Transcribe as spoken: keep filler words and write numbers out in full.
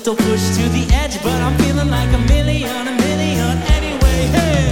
little push to the edge, but I'm feeling like a million, a million anyway. Hey.